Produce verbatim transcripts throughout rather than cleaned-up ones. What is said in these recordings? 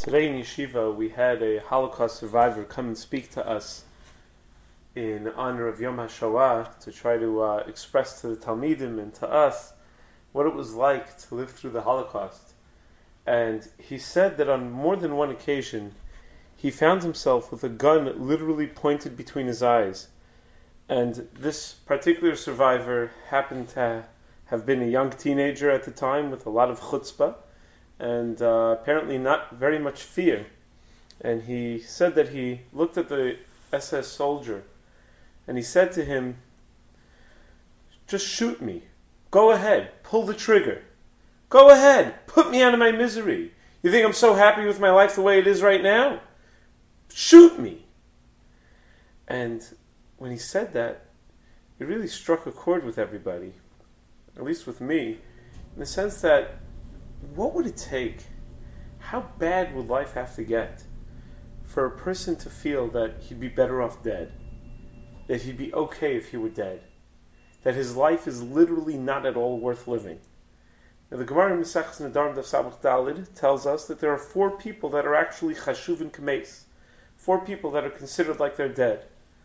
Today in Yeshiva we had a Holocaust survivor come and speak to us in honor of Yom HaShoah to try to uh, express to the Talmidim and to us what it was like to live through the Holocaust. And he said that on more than one occasion he found himself with a gun literally pointed between his eyes. And this particular survivor happened to have been a young teenager at the time with a lot of chutzpah and uh, apparently not very much fear. And he said that he looked at the S S soldier and he said to him, "Just shoot me. Go ahead. Pull the trigger. Go ahead. Put me out of my misery. You think I'm so happy with my life the way it is right now? Shoot me." And when he said that, it really struck a chord with everybody, at least with me, in the sense that what would it take? How bad would life have to get for a person to feel that he'd be better off dead? That he'd be okay if he were dead? That his life is literally not at all worth living? Now the Gemara in Maseches Nedarim Daf Samach Daled tells us that there are four people that are actually chashuvin kameis, four people that are considered like they're dead.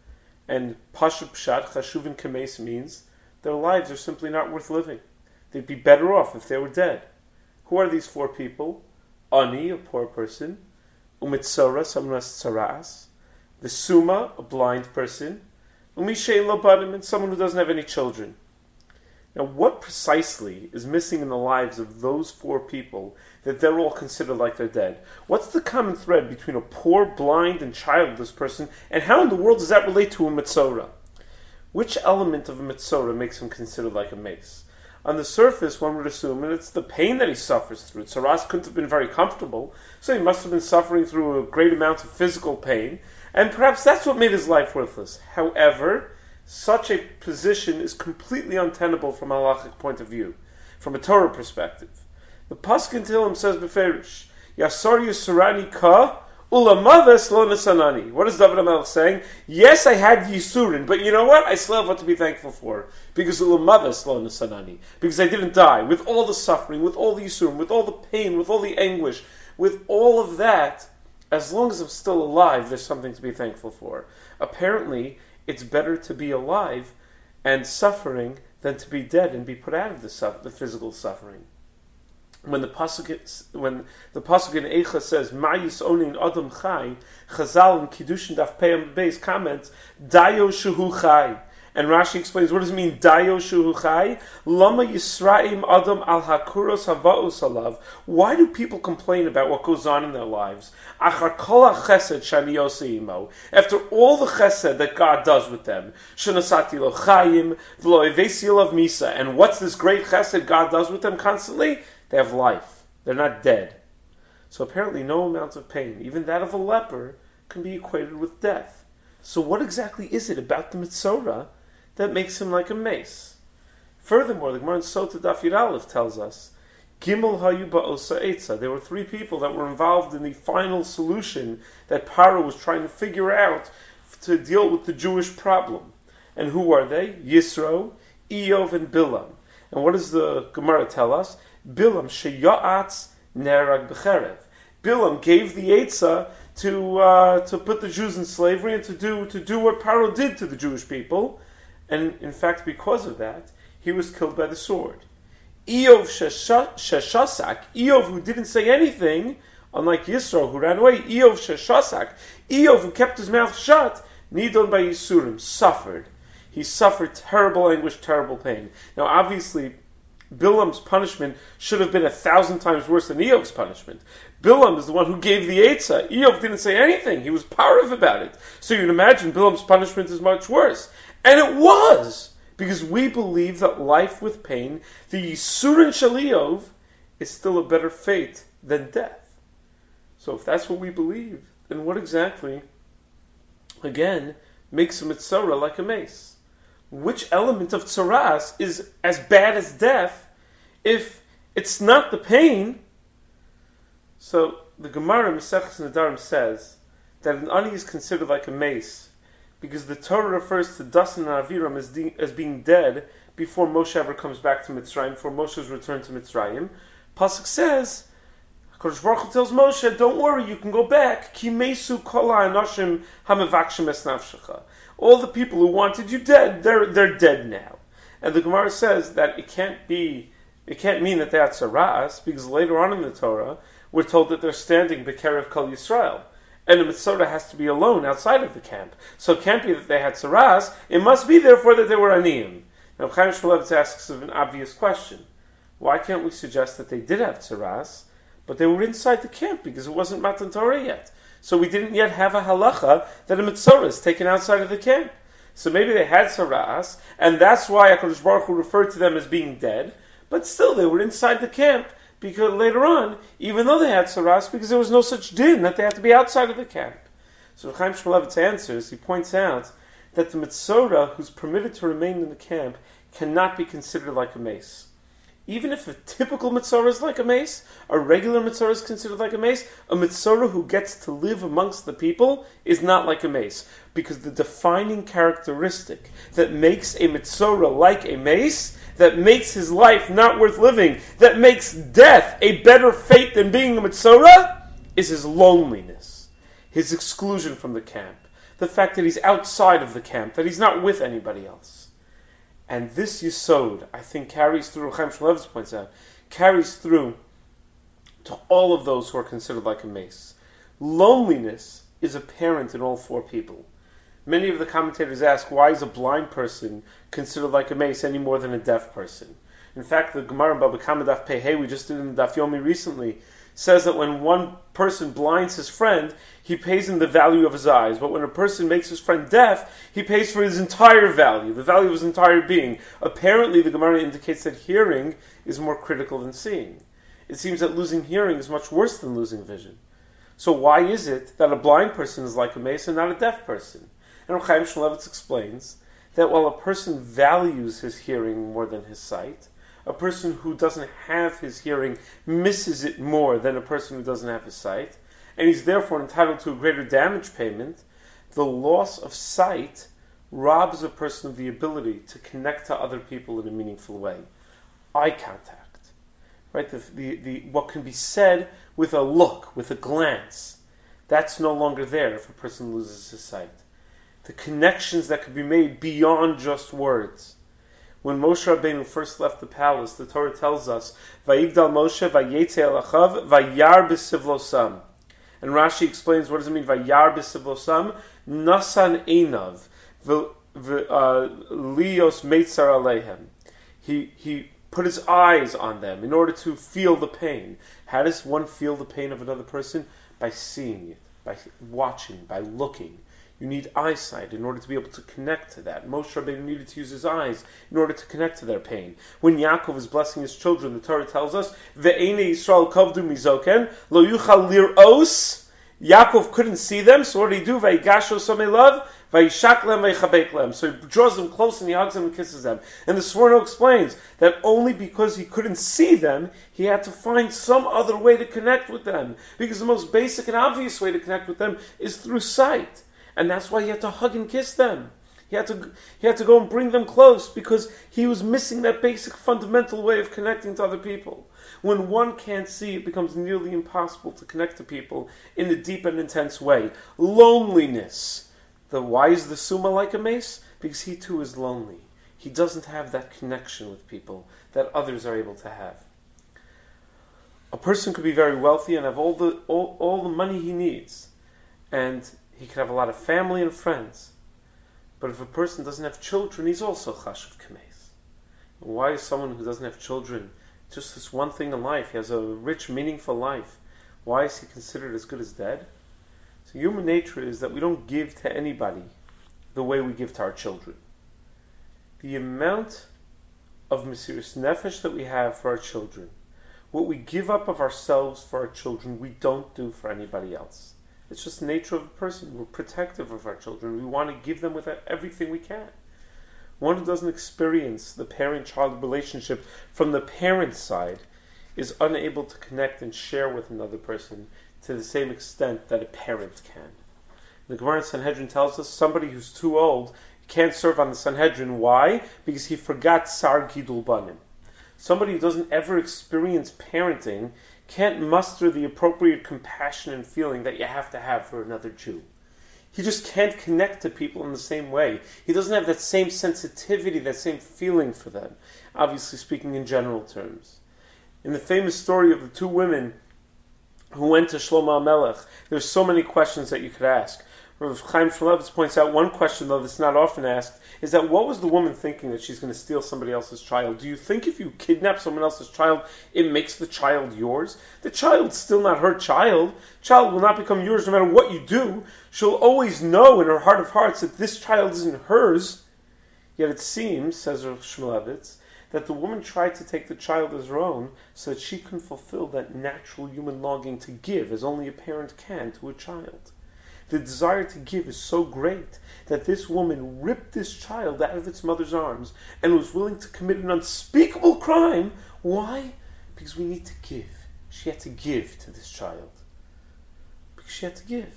And Pashut Pshat, chashuvin kameis, means their lives are simply not worth living. They'd be better off if they were dead. Who are these four people? Ani, a poor person. Umitzora, someone who has tzaras. The Suma, a blind person. Umishay lo banim, and someone who doesn't have any children. Now, what precisely is missing in the lives of those four people that they're all considered like they're dead? What's the common thread between a poor, blind, and childless person, and how in the world does that relate to a mitzora? Which element of a mitzora makes him considered like a mace? On the surface, one would assume that it's the pain that he suffers through. Tzaras couldn't have been very comfortable, so he must have been suffering through a great amount of physical pain, and perhaps that's what made his life worthless. However, such a position is completely untenable from a halachic point of view, from a Torah perspective. The Pasuk in Tehillim says beferish, Yasor Yisurani ka ulamaves lo nesanani. What is David HaMelech saying? Yes, I had Yisurin, but you know what? I still have what to be thankful for. Because ulamaves lo nesanani. Because I didn't die. With all the suffering, with all the Yisurin, with all the pain, with all the anguish, with all of that, as long as I'm still alive, there's something to be thankful for. Apparently, it's better to be alive and suffering than to be dead and be put out of the, su- the physical suffering. When the pasuk when the pasuk in Eicha says Ma Yisonin Adam Chai, Chazal and Kiddushin Daf Pei Beis comments Dayo Shehu Chai, and Rashi explains what does it mean Dayo Shehu Chai? Lama Yisraim Adam Al Hakuros Havaos Alav. Why do people complain about what goes on in their lives? Achar Kol HaChesed Shani Yosei Imo. After all the Chesed that God does with them, Shenasati Lo Chayim V'Lo Evesi Elav Misa. And what's this great Chesed God does with them constantly? They have life. They're not dead. So apparently no amount of pain, even that of a leper, can be equated with death. So what exactly is it about the Mitzorah that makes him like a mace? Furthermore, the Gemara in Sota Daf Yud Aleph tells us, Gimel hayu ba'osa etza. There were three people that were involved in the final solution that Paro was trying to figure out to deal with the Jewish problem. And who are they? Yisro, Iyov, and Bilam. And what does the Gemara tell us? Bilam sheya'atz nerag b'cherev. Bilam gave the Eitzah to uh, to put the Jews in slavery and to do to do what Paro did to the Jewish people, and in fact, because of that, he was killed by the sword. Iyov sheshasak, Iyov who didn't say anything, unlike Yisro who ran away. Iyov sheshasak, Iyov who kept his mouth shut, nidon by Yisurim, suffered. He suffered terrible anguish, terrible pain. Now, obviously, Bilam's punishment should have been a thousand times worse than Eov's punishment. Bilam is the one who gave the Eitzah. Eov didn't say anything. He was parav about it. So you'd imagine Bilam's punishment is much worse. And it was! Because we believe that life with pain, the Yisurin Shel Eov, is still a better fate than death. So if that's what we believe, then what exactly, again, makes a mitzorah like a mace? Which element of tzaras is as bad as death if it's not the pain? So the Gemara in Maseches Nedarim says that an ani is considered like a mace because the Torah refers to Dasan and Aviram as, de- as being dead before Moshe ever comes back to Mitzrayim, before Moshe's return to Mitzrayim. Pasuk says Kodesh Baruch Hu tells Moshe, don't worry, you can go back. Ki mesu kol ha'anoshim hamevakshim es nafshecha. All the people who wanted you dead, they're, they're dead now. And the Gemara says that it can't be, it can't mean that they had tzaras, because later on in the Torah, we're told that they're standing B'kerev Kol Yisrael. And the Mitzorah has to be alone outside of the camp. So it can't be that they had tzaras, it must be therefore that they were aniyim. Now Chaim Shmulevitz asks an obvious question. Why can't we suggest that they did have tzaras, but they were inside the camp because it wasn't Matan Torah yet? So we didn't yet have a halacha that a Mitzorah is taken outside of the camp. So maybe they had tzaras, and that's why HaKadosh Baruch Hu referred to them as being dead, but still they were inside the camp, because later on, even though they had tzaras, because there was no such din that they had to be outside of the camp. So Chaim Shmulevitz answers, he points out that the Mitzorah who's permitted to remain in the camp cannot be considered like a mace. Even if a typical Mitzorah is like a mace, a regular Mitzorah is considered like a mace, a Mitzorah who gets to live amongst the people is not like a mace. Because the defining characteristic that makes a Mitzorah like a mace, that makes his life not worth living, that makes death a better fate than being a Mitzorah, is his loneliness, his exclusion from the camp, the fact that he's outside of the camp, that he's not with anybody else. And this Yisod, I think, carries through, Chaim Shmulevitz points out, carries through to all of those who are considered like a mace. Loneliness is apparent in all four people. Many of the commentators ask, why is a blind person considered like a mace any more than a deaf person? In fact, the Gemara in Baba Kama Daf Pehei, we just did in the Daf Yomi recently, says that when one person blinds his friend, he pays him the value of his eyes. But when a person makes his friend deaf, he pays for his entire value, the value of his entire being. Apparently, the Gemara indicates that hearing is more critical than seeing. It seems that losing hearing is much worse than losing vision. So why is it that a blind person is like a mace and not a deaf person? And Chaim Shmulevitz explains that while a person values his hearing more than his sight, a person who doesn't have his hearing misses it more than a person who doesn't have his sight, and he's therefore entitled to a greater damage payment. The loss of sight robs a person of the ability to connect to other people in a meaningful way. Eye contact, right? The, the, the, what can be said with a look, with a glance, that's no longer there if a person loses his sight. The connections that could be made beyond just words. When Moshe Rabbeinu first left the palace, the Torah tells us, "Vayigdal Moshe vayetze el achav vayar b'sivlosam." And Rashi explains, what does it mean, vayar b'sivlosam? Nasan einav lios meitzar aleihem. He he put his eyes on them in order to feel the pain. How does one feel the pain of another person? By seeing it, by watching, by looking. You need eyesight in order to be able to connect to that. Moshe Rabbeinu needed to use his eyes in order to connect to their pain. When Yaakov is blessing his children, the Torah tells us, Ve'ene Yisrael kavdu mizoken, lo yuchal lir'os. Yaakov couldn't see them, so what did he do? Vayigasho somei vayishak lem, vayichabek lem. So he draws them close and he hugs them and kisses them. And the Sforno explains that only because he couldn't see them, he had to find some other way to connect with them. Because the most basic and obvious way to connect with them is through sight. And that's why he had to hug and kiss them. He had to he had to go and bring them close because he was missing that basic fundamental way of connecting to other people. When one can't see, it becomes nearly impossible to connect to people in a deep and intense way. Loneliness. The, why is the Summa like a mace? Because he too is lonely. He doesn't have that connection with people that others are able to have. A person could be very wealthy and have all the all, all the money he needs. And he could have a lot of family and friends. But if a person doesn't have children, he's also chashuv kameis. Why is someone who doesn't have children just this one thing in life? He has a rich, meaningful life. Why is he considered as good as dead? So human nature is that we don't give to anybody the way we give to our children. The amount of mesiras nefesh that we have for our children, what we give up of ourselves for our children, we don't do for anybody else. It's just the nature of a person. We're protective of our children. We want to give them with everything we can. One who doesn't experience the parent-child relationship from the parent's side is unable to connect and share with another person to the same extent that a parent can. The Gemara in Sanhedrin tells us somebody who's too old can't serve on the Sanhedrin. Why? Because he forgot Sar Gidul Banim. Somebody who doesn't ever experience parenting can't muster the appropriate compassion and feeling that you have to have for another Jew. He just can't connect to people in the same way. He doesn't have that same sensitivity, that same feeling for them, obviously speaking in general terms. In the famous story of the two women who went to Shlomo HaMelech, there's so many questions that you could ask. Rav Chaim Shmulevitz points out one question, though, that's not often asked, is that what was the woman thinking that she's going to steal somebody else's child? Do you think if you kidnap someone else's child, it makes the child yours? The child's still not her child. Child will not become yours no matter what you do. She'll always know in her heart of hearts that this child isn't hers. Yet it seems, says Rav Shmulevitz, that the woman tried to take the child as her own so that she can fulfill that natural human longing to give as only a parent can to a child. The desire to give is so great that this woman ripped this child out of its mother's arms and was willing to commit an unspeakable crime. Why? Because we need to give. She had to give to this child. Because she had to give.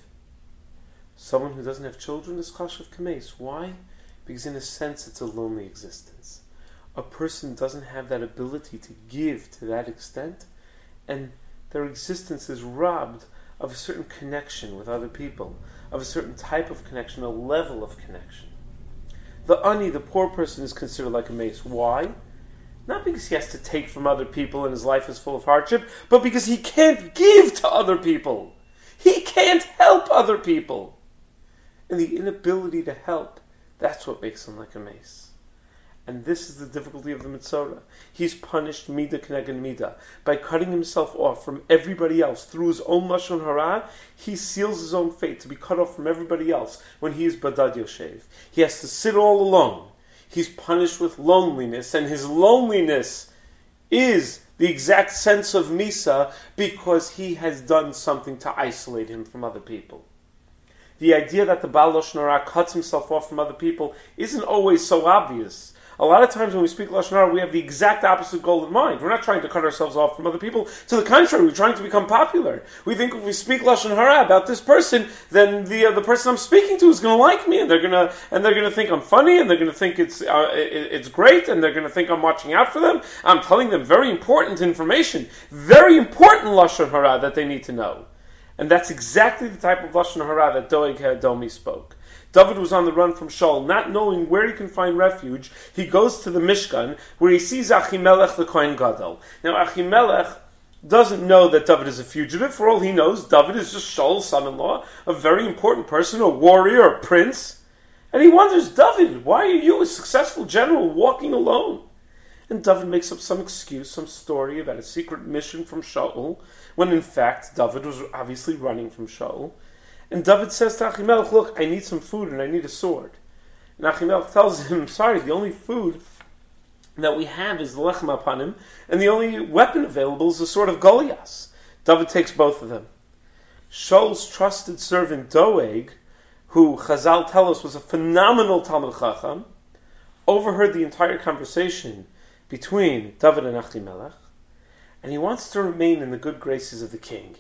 Someone who doesn't have children is chashav kameis. Why? Because in a sense it's a lonely existence. A person doesn't have that ability to give to that extent, and their existence is robbed of a certain connection with other people, of a certain type of connection, a level of connection. The ani, the poor person, is considered like a mace. Why? Not because he has to take from other people and his life is full of hardship, but because he can't give to other people. He can't help other people. And the inability to help, that's what makes him like a mace. And this is the difficulty of the Mitzorah. He's punished Mida K'neged Mida. By cutting himself off from everybody else through his own Lashon Hara, he seals his own fate to be cut off from everybody else when he is Badad Yoshev. He has to sit all alone. He's punished with loneliness, and his loneliness is the exact sense of Misa because he has done something to isolate him from other people. The idea that the Baal Lashon Hara cuts himself off from other people isn't always so obvious. A lot of times when we speak Lashon Hara, we have the exact opposite goal in mind. We're not trying to cut ourselves off from other people. To the contrary, we're trying to become popular. We think if we speak Lashon Hara about this person, then the uh, the person I'm speaking to is going to like me, and they're going to and they're going to think I'm funny, and they're going to think it's uh, it, it's great, and they're going to think I'm watching out for them. I'm telling them very important information, very important Lashon Hara that they need to know. And that's exactly the type of Lashon Hara that Doeg HaEdomi spoke. David was on the run from Shaul, not knowing where he can find refuge. He goes to the Mishkan, where he sees Achimelech the Kohen Gadol. Now, Achimelech doesn't know that David is a fugitive. For all he knows, David is just Shaul's son-in-law, a very important person, a warrior, a prince. And he wonders, David, why are you, a successful general, walking alone? And David makes up some excuse, some story about a secret mission from Shaul, when in fact David was obviously running from Shaul. And David says to Achimelech, look, I need some food and I need a sword. And Achimelech tells him, sorry, the only food that we have is the lechem apanim, and the only weapon available is the sword of Goliath. David takes both of them. Shaul's trusted servant Doeg, who Chazal tell us was a phenomenal Talmud Chacham, overheard the entire conversation between David and Achimelech, and he wants to remain in the good graces of the king.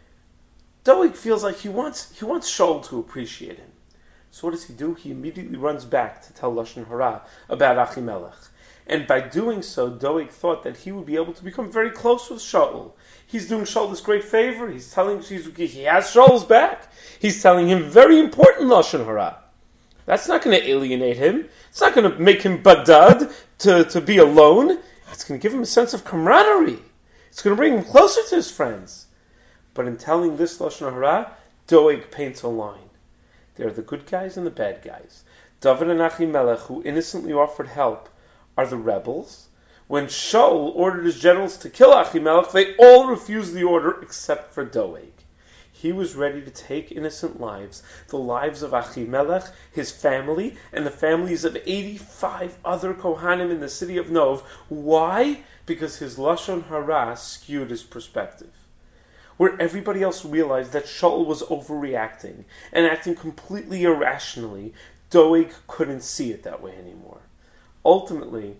Doeg feels like he wants he wants Shaul to appreciate him. So what does he do? He immediately runs back to tell Lashon Hara about Achimelech. And by doing so, Doeg thought that he would be able to become very close with Shaul. He's doing Shaul this great favor. He's telling he's, he has Shaul's back. He's telling him very important Lashon Hara. That's not going to alienate him. It's not going to make him badad to, to be alone. It's going to give him a sense of camaraderie. It's going to bring him closer to his friends. But in telling this Lashon Hara, Doeg paints a line. There are the good guys and the bad guys. David and Achimelech, who innocently offered help, are the rebels. When Shaul ordered his generals to kill Achimelech, they all refused the order except for Doeg. He was ready to take innocent lives, the lives of Achimelech, his family, and the families of eighty-five other Kohanim in the city of Nov. Why? Because his Lashon Hara skewed his perspective. Where everybody else realized that Shaul was overreacting and acting completely irrationally, Doeg couldn't see it that way anymore. Ultimately,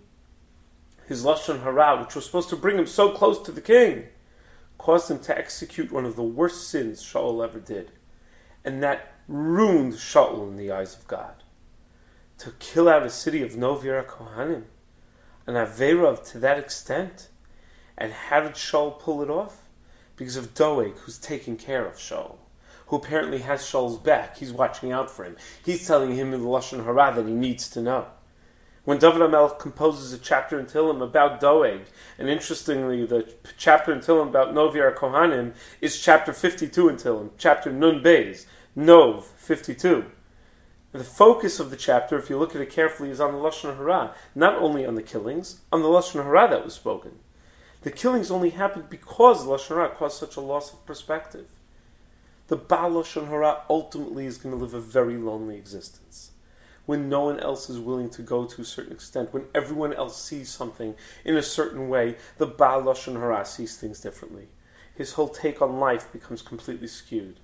his Lashon Hara, which was supposed to bring him so close to the king, caused him to execute one of the worst sins Shaul ever did. And that ruined Shaul in the eyes of God. To kill out a city of Novira Kohanim, an Aveira to that extent. And how did Shaul pull it off? because of Doeg, who's taking care of Shaul, who apparently has Shaul's back. He's watching out for him. He's telling him in the Lashon Hara that he needs to know. When David HaMelech composes a chapter in Tehillim about Doeg, and interestingly, the chapter in Tehillim about Novi Kohanim is chapter fifty-two in Tehillim, chapter Nun Beis, Nov, fifty-two. And the focus of the chapter, if you look at it carefully, is on the Lashon Hara, not only on the killings, on the Lashon Hara that was spoken. The killings only happened because the Lashon Hara caused such a loss of perspective. The Baal Lashon Hara ultimately is going to live a very lonely existence. When no one else is willing to go to a certain extent, when everyone else sees something in a certain way, the Baal Lashon Hara sees things differently. His whole take on life becomes completely skewed.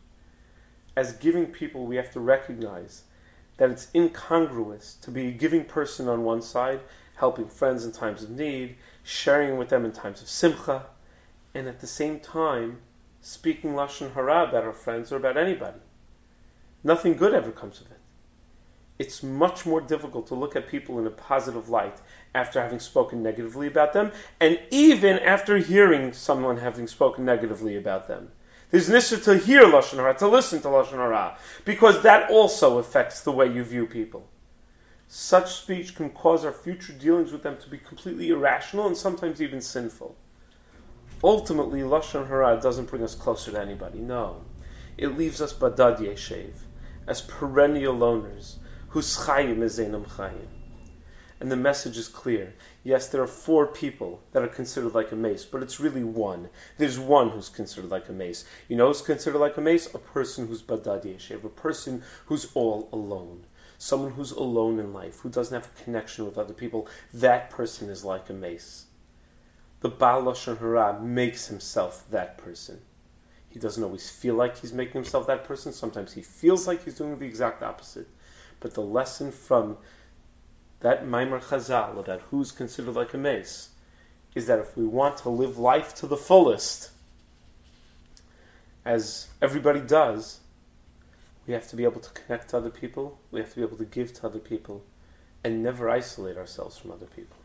As giving people, we have to recognize that it's incongruous to be a giving person on one side, helping friends in times of need, sharing with them in times of simcha, and at the same time, speaking Lashon Hara about our friends or about anybody. Nothing good ever comes of it. It's much more difficult to look at people in a positive light after having spoken negatively about them, and even after hearing someone having spoken negatively about them. There's nisr to hear Lashon Hara, to listen to Lashon Hara, because that also affects the way you view people. Such speech can cause our future dealings with them to be completely irrational and sometimes even sinful. Ultimately, Lashon Hara doesn't bring us closer to anybody, no. It leaves us badad yeshev, as perennial loners, whose chayim is einam chayim. And the message is clear. Yes, there are four people that are considered like a mace, but it's really one. There's one who's considered like a mace. You know who's considered like a mace? A person who's badad yeshev, a person who's all alone. Someone who's alone in life, who doesn't have a connection with other people. That person is like a mace. The Baal Lashon Hara makes himself that person. He doesn't always feel like he's making himself that person. Sometimes he feels like he's doing the exact opposite. But the lesson from that Maimar Chazal about who's considered like a mace is that if we want to live life to the fullest, as everybody does, we have to be able to connect to other people, we have to be able to give to other people, and never isolate ourselves from other people.